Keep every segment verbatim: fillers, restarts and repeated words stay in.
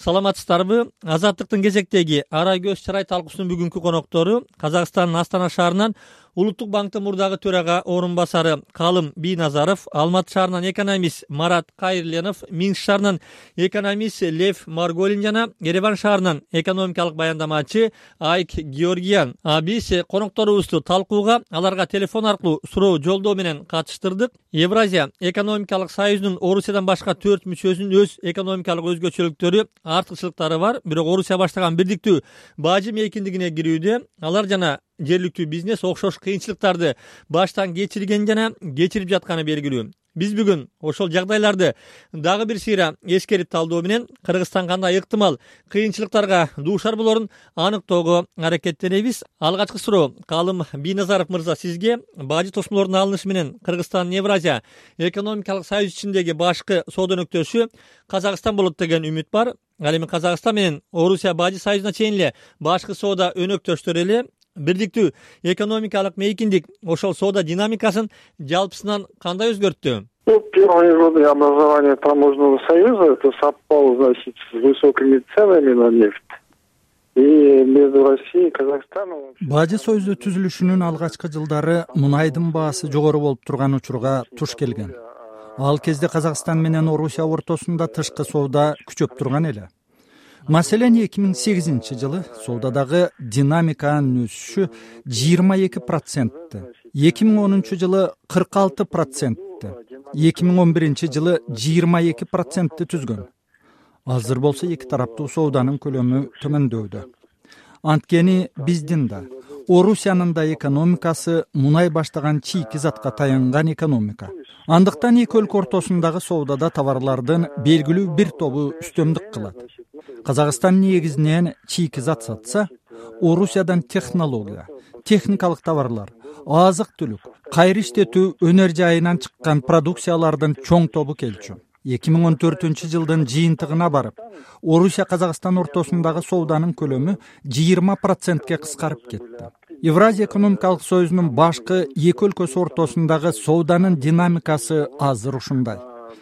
Саламатсыздарбы? Азаттыктын кезектеги ара көз чырай талкуусунун бүгүнкү коноктору Казакстандын Астана шаарынан Улуттук банктын мурдагы төрага орун басары Калым Бийназаров, Алматы шаарынан экономист Марат Кайырленов, Минск шаарынан экономист Лев Марголин жана Ереван шаарынан экономикалык баяндамачы Айк Георгиян. Биз конокторубузду талкууга аларга телефон аркылуу суроо жолдоо менен катыштырдык. Евразия экономикалык союзунун Орусиядан башка төрт мүчөсүнүн өз экономикалык өзгөчөлүктөрү, артыкчылыктары бар, бирок Орусия баштаган бирдиктүү бажы мейкиндигине кирүүдө алар жана жергиликтүү бизнес окшош кыйынчылыктарды баштан кечирген жана кечирип жатканы белгилүү. Биз бүгүн ошол жагдайларды дагы бир сыйра эскерип талдоо менен Кыргызстан кандай ыктымал кыйынчылыктарга дуушар болорун аныктоого аракеттенебиз. Алгачкы суроо Калым Бийназаров мырза, сизге бажы тосмолордун алынышы менен Кыргызстан Евразия экономикалык союз ичиндеги башкы соода өнөктөшү Казакстан болот деген үмүт бар. Ал эми Казакстан менен Орусия бажы союзуна чейин эле башкы соода өнөктөштөр эле бирдиктүү экономикалык мейкиндик ошол соода динамикасын жалпысынан кандай өзгөрттү? Ну, первые годы образования таможенного союза это совпало, значит, с высокими ценами на нефть. И между Россией и Казахстаном. Бажы союзу түзүлүшүнүн алгачкы жылдары мунайдын баасы жогору болуп турган учурга туш келген. Ал кезде Казакстан менен Орусия ортосунда тышкы соода күчөп турган эле. Маселен эки миң сегизинчи жылы соодадагы динамиканын өсүшү жыйырма эки процентти, эки миң онунчу жылы кырк алты процентти, эки миң он биринчи жылы жыйырма эки процентти түзгөн. Азыр болсо эки тараптуу сооданын көлөмү төмөндөдө. Анткени биздин да, Орусиянын да экономикасы мунай баштаган чийки затка таянган экономика. Андыктан эки өлкө ортосундагы соодада товарлардын белгилүү бир тобу үстөмдүк кылат. Казакстан негизинен чийки зат сатса, Орусиядан технология, техникалык товарлар, азык-түлүк, кайры иштетүү өнөр жайынан чыккан продукциялардын чоң тобу келчү. эки миң он төртүнчү жылдын жыйынтыгына барып, Орусия Казакстан ортосундагы сооданын көлөмү жыйырма процентке кыскарып кетти. Евразия экономикалык союзунун башкы эки өлкөсү ортосундагы сооданын динамикасы азыр ушундай.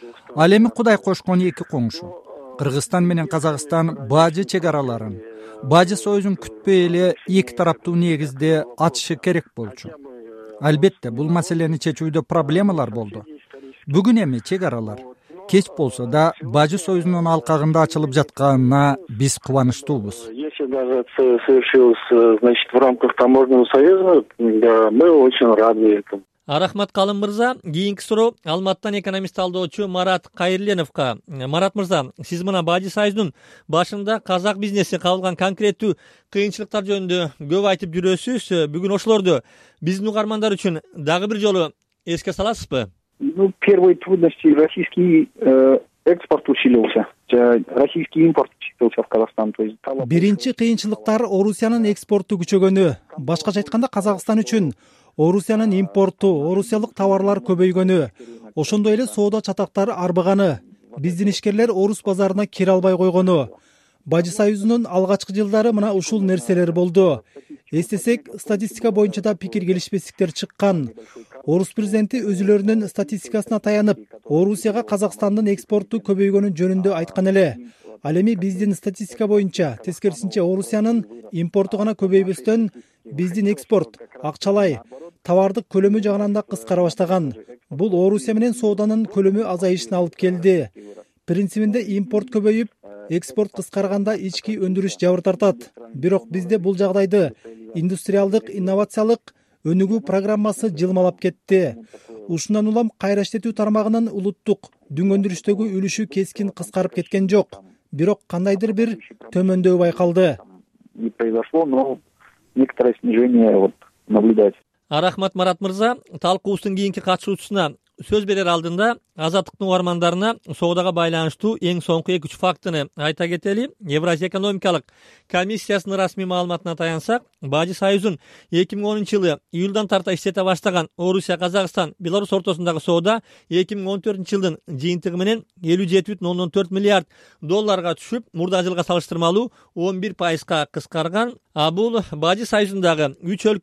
Ал эми Кудай кошкон эки коңшу Кыргызстан менен Казакстан бажы чек араларын, бажы союзун күтпөй эле эки тараптуу негизде ачышы керек болчу. Албетте, бул маселени чечүүдө проблемалар болду. Бүгүн эми чек аралар кеч болсо да бажы союзунун алкагында ачылып жатканына биз кубанычтуубуз. Если даже это совершилось, значит, в рамках таможенного союза, да, мы очень рады этому. Рахмат Калым мырза. Кийинки суроо Алматыдан экономист талдоочу Марат Кайырленовго. Марат мырза, сиз мына бажы союзунун башында казак бизнеси кабылган конкреттүү кыйынчылыктар жөнүндө көп айтып жүрөсүз. Бүгүн ошолорду биздин угармандар үчүн дагы бир жолу эске саласызбы? Ну, первые трудности российский э, экспорт усилился, российский импорт усилился в Казахстан. То есть биринчи кыйынчылыктар Орусиянын экспорту күчөгөнү, башкача айтканда Казакстан үчүн Орусиянын импорту, орусиялык товарлар көбөйгөнү, ошондой эле соода чатактары арбыганы, биздин ишкерлер орус базарына кире албай койгону. Бажы союзунун алгачкы жылдары мына ушул нерселер болду. Эстесек, статистика боюнча да пикир келишпестиктер чыккан. Орус президенти өзүлөрүнүн статистикасына таянып, Орусияга Казакстандын экспорту көбөйгөнү жөнүндө айткан эле. Ал эми биздин статистика боюнча, тескерисинче Орусиянын импорту гана көбөйбөстөн, биздин экспорт, акчалай, товардык көлөмү жагынан да кыскара баштаган. Бул Орусия менен сооданын көлөмү азайышына алып келди. Принцибинде импорт көбөйүп, экспорт кыскарганда ички өндүрүш жабыр тартат. Бирок бизде бул жагдайды индустриалдык, инновациялык өнүгүү программасы жылмалап кетти. Ушундан улам кайра иштетүү тармагынын улуттук дүң өндүрүштөгү үлүшү кескин кыскарып кеткен жок. Бирок кандайдыр бир төмөндөүү байкалды. Не произошло, но некоторое снижение вот наблюдается. Рахмат Марат мырза. Талкуубуздун кийинки катышуучусуна сөз берер алдында Азаттыктын угармандарына соодага байланыштуу эң соңку эки үч фактыны айта кетели. Евразия экономикалык комиссиясынын расмий маалыматына таянсак, бажы союзун эки миң онунчу жылы июлдан тарта иштете баштаган Орусия, Казакстан, Беларусь ортосундагы соода эки миң он төртүнчү жылдын жыйынтыгы менен элүү жети бүтүн ондон төрт миллиард долларга түшүп, мурда жылга салыштырмалуу он бир пайызга кыскарган. А бул бажы союзундагы үч өлкөнүн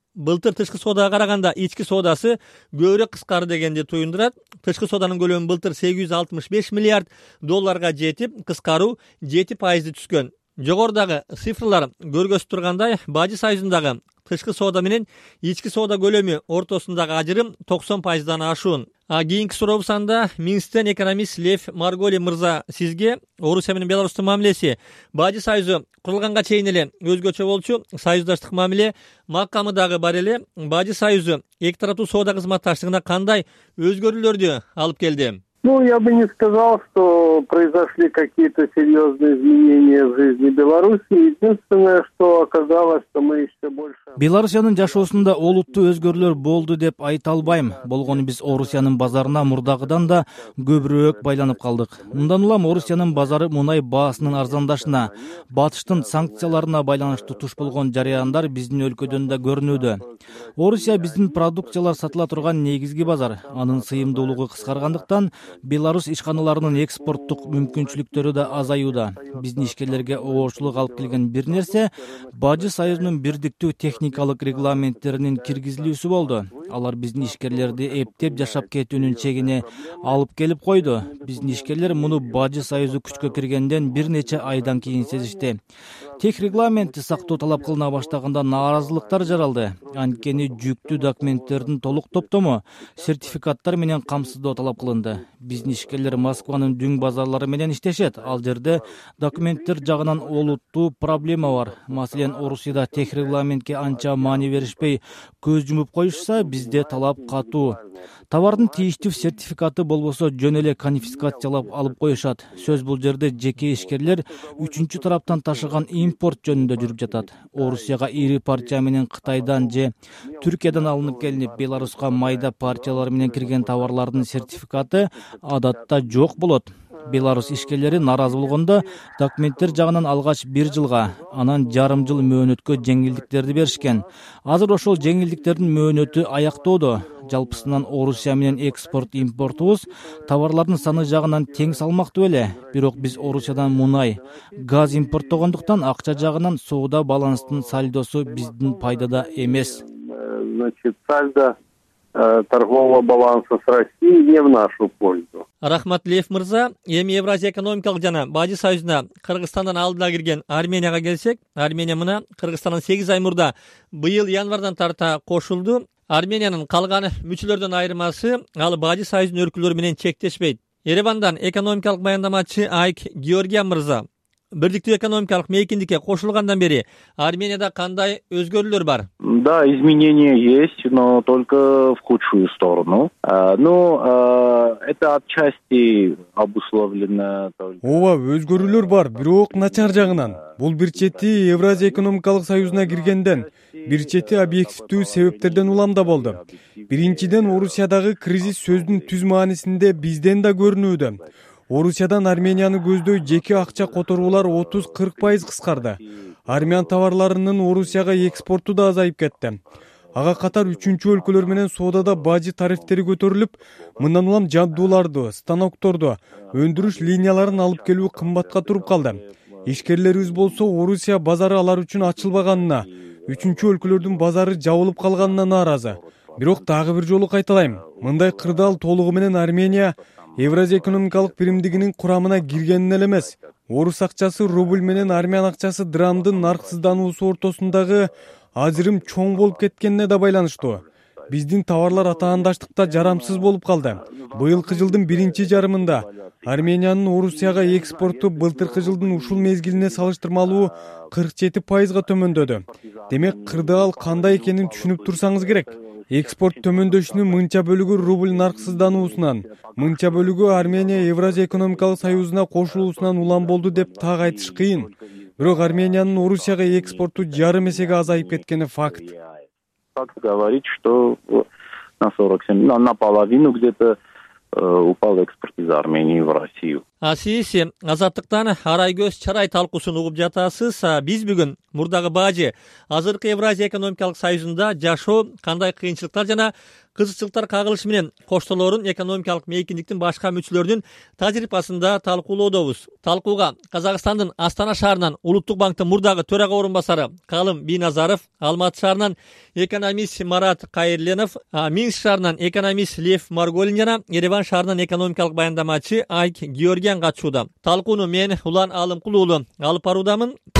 былтыр тышкы соодага караганда ички соодасы көбүрөөк кыскарды дегенди туюндурат. Тышкы сооданын көлөмү былтыр сегиз жүз алтымыш беш миллиард долларга жетип, кыскаруу жети пайызды түзгөн. Жогорудагы цифрлар көргөзүп тургандай, Бажы союзундагы тышкы соода менен ички соода көлөмү ортосундагы ажырым токсон пайыздан ашуун. А кийинки сурообуз анда Минсктен экономист Лев Марголи мырза, сизге Орусия менен Беларустун мамилеси Бажы союзу курулганга чейин эле өзгөчө болчу, союздаштык мамиле макамы дагы бар эле. Бажы союзу эки тараптуу соода кызматташтыгына кандай өзгөрүүлөрдү алып келди? Ну, я бы не сказал, что произошли какие-то серьезные изменения в жизни Беларуси. Единственное, что оказалось, что мы еще больше... Беларусиянын жашоосунда олуттуу өзгөрүүлөр болду деп айта албайм. Болгону биз Орусиянын базарына мурдагыдан да көбүрөөк байланып калдык. Мындан улам Орусиянын базары мунай баасынын арзандашына, батыштын санкцияларына байланыштуу туш болгон жараяндар биздин өлкөдөн да көрүнүүдө. Орусия биздин продукциялар сатыла турган негизги базар. Анын сыйымдуулугу кыскаргандыктан Беларус ишканаларынын экспорттук мүмкүнчүлүктөрү да азаюуда. Биздин ишкерлерге оорчулук алып келген бир нерсе Бажы союзунун бирдиктүү техникалык регламенттеринин киргизилүүсү болду. Алар биздин ишкерлерди эптеп жашап кетүүнүн чегине алып келип койду. Биздин ишкерлер муну Бажы союзу күчкө киргенден бир нече айдан кийин сезишти. Тех регламентти сактоо талап кылына баштаганда нааразылыктар жаралды. Анткени жүктүү документтердин толук топтому сертификаттар менен камсыздоо талап кылынды. Биздин ишкерлер Москванын дүң базарлары менен иштешет. Ал жерде документтер жагынан олуттуу проблема бар. Маселен, Орусияда тех регламентке анча маани беришпей көз жумуп коюшса, бизде талап катуу. Товардын тийиштүү сертификаты болбосо жөн эле конфискациялап алып коюшат. Сөз бул жерде жеке ишкерлер үчүнчү тараптан ташыган импорт жөнүндө жүрүп жатат. Орусияга ири партия менен Кытайдан же Түркиядан алынып келинип, Беларуска майда партиялар менен кирген товарлардын сертификаты адатта жок болот. Беларус ишкерлери нааразы болгондо документтер жагынан алгач бир жылга, анан жарым жыл мөөнөткө жеңилдиктерди беришкен. Азыр ошол жеңилдиктердин мөөнөтү аяктоодо. Жалпысынан Орусия менен экспорт импортубуз товарлардын саны жагынан тең салмактуу эле. Бирок биз Орусиядан мунай, газ импорттогондуктан акча жагынан соода баланстын сальдосу биздин пайдада эмес. Значит, сальдо торгового баланса с Россией не в нашу пользу. Рахмат, Лев мырза. Эми Евразия экономикалык жана Бажы союзуна Кыргызстандан алдыда кирген Арменияга келсек, Армения мына Кыргызстандан сегиз ай мурда быйыл январдан тарта кошулду. Армениянын калган мүчөлөрдөн айырмасы, ал Бажы союзунун өлкөлөрү менен чектешпейт. Еревандан экономикалык баяндамачы Айк Георгия мырза, бирдиктүү экономикалык мейкиндикке кошулгандан бери Арменияда кандай өзгөрүүлөр бар? Да, изменения есть, но только в худшую сторону. Но это отчасти обусловлено. Ооба, өзгөрүүлөр бар, бирок начар жагынан. Бул бир чети Евразия экономикалык союзуна киргенден, бир чети объективдүү себептерден уламда болду. Биринчиден, Орусиядагы кризис сөздүн түз маанисинде бизден да көрүнүүдө. Орусиядан Арменияны көздөй жеке акча которуулар отуз кырк пайыз кыскарды. Армян товарларынын Орусияга экспорту да азайып кетти. Ага катар үчүнчү өлкөлөр менен соодада бажы тарифтери көтөрүлүп, мындан улам жабдууларды, станокторду, өндүрүш линияларын алып келүү кымбатка туруп калды. Ишкерлерибиз болсо Орусия базары алар үчүн ачылбаганына, үчүнчү өлкөлөрдүн базары жабылып калганына нааразы. Бирок дагы бир жолу кайталайм, мындай кырдаал толугу менен Армения Евразия экономикалык биримдигинин курамына киргенин эле эмес. Орус акчасы рубль менен армян акчасы драмдын нарксыздануусу ортосундагы ажырым чоң болуп кеткенине да байланыштуу. Биздин товарлар атаандаштыкта жарамсыз болуп калды. Быйылкы жылдын биринчи жарымында Армениянын Орусияга экспорту былтыркы жылдын ушул мезгилине салыштырмалуу кырк жети пайызга төмөндөдү. Демек, кырдаал кандай экенин түшүнүп турсаңыз керек. Экспорт төмөндөшүнүн мынча бөлүгү рубль нарксыздануусунан, мынча бөлүгү Армения Евразия экономикалык союзуна кошулуусунан улам болду деп так айтыш кыйын. Бирок Армениянын Орусияга экспорту жарым эсеге азайып кеткени факт. Факт говорит, что на сорок семь, наполовину где-то упал экспорт из Армении в Россию. Сиз Азаттыктан арай көз чарай талкуусун угуп жатасыз. Биз бүгүн мурдагы баажы азыркы Евразия экономикалык союзунда жашоо кандай кыйынчылыктар жана кызыкчылыктар кагылышы менен коштолоорун экономикалык мейкиндиктин башка мүчөлөрүнүн тажрыйбасында талкуулоодобуз. Талкууга Казакстандын Астана шаарынан Улуттук банктын мурдагы төрага орун басары Калым Бийназаров, Алматы шаарынан экономист Марат Кайырленов, Минск шаарынан экономист Лев Марголин жана Ереван шаарынан экономикалык баяндамачы Айк Георгиян катышууда. Талкууну мен Улан Алымкул уулу алып баруудамын.